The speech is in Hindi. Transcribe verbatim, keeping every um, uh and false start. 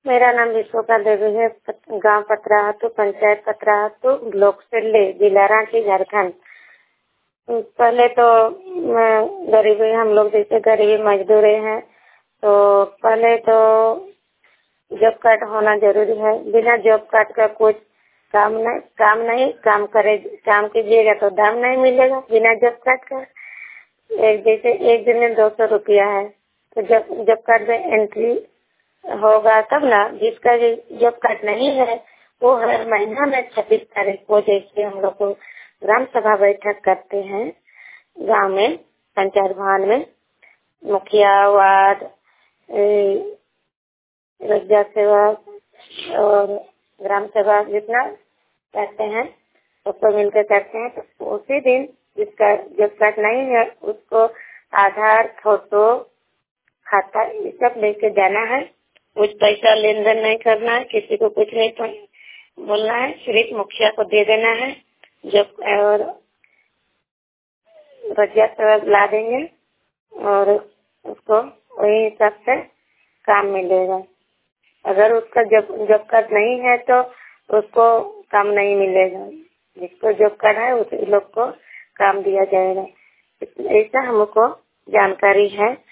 मेरा नाम विश्वका देवी है। गांव पतराहातू, पंचायत पतराहातू, ब्लॉक सिल्ली, जिला रांची, झारखंड। पहले तो गरीबी, हम लोग जैसे गरीबी मजदूर हैं, तो पहले तो जॉब कार्ड होना जरूरी है। बिना जॉब कार्ड का कुछ काम नहीं काम नहीं काम करे काम कीजिएगा तो दाम नहीं मिलेगा। बिना जॉब कार्ड का एक जैसे एक दिन में दो सौ रुपया है, तो जब जॉब कार्ड में एंट्री होगा तब ना। जिसका जॉब कार्ड नहीं है वो हर महीना में छब्बीस तारीख को, जैसे हम लोग को ग्राम सभा बैठक करते हैं गांव में, पंचायत भवन में, मुखिया, वार्ड, राज्य सेवा और ग्राम सेवा जितना करते हैं सबको मिलकर करते हैं। तो उसी दिन जिसका जॉब कार्ड नहीं है उसको आधार, फोटो, खाता ये सब लेके जाना है। कुछ पैसा लेन देन नहीं करना है, किसी को कुछ नहीं बोलना है, सिर्फ मुखिया को दे देना है। जब और राज्य सेवा ला देंगे और उसको वही हिसाब से काम मिलेगा। अगर उसका जॉब जॉब कार्ड नहीं है तो उसको काम नहीं मिलेगा। जिसको जॉब कार्ड है उसी लोग को काम दिया जाएगा। ऐसा हमको जानकारी है।